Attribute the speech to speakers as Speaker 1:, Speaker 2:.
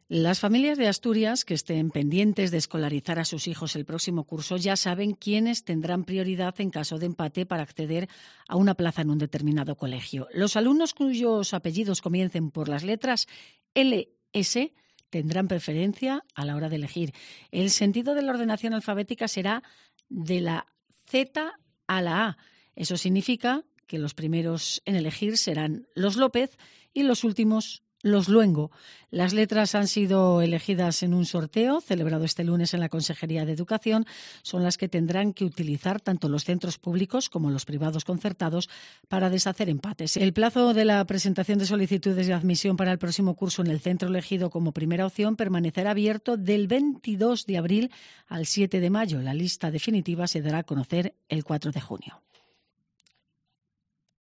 Speaker 1: Las familias de Asturias que estén pendientes de escolarizar a sus hijos el próximo curso ya saben quiénes tendrán prioridad en caso de empate para acceder a una plaza en un determinado colegio. Los alumnos cuyos apellidos comiencen por las letras LS tendrán preferencia a la hora de elegir. El sentido de la ordenación alfabética será de la Z a la A. Eso significa que los primeros en elegir serán los López y los últimos los Luengo. Las letras han sido elegidas en un sorteo celebrado este lunes en la Consejería de Educación. Son las que tendrán que utilizar tanto los centros públicos como los privados concertados para deshacer empates. El plazo de la presentación de solicitudes de admisión para el próximo curso en el centro elegido como primera opción permanecerá abierto del 22 de abril al 7 de mayo. La lista definitiva se dará a conocer el 4 de junio.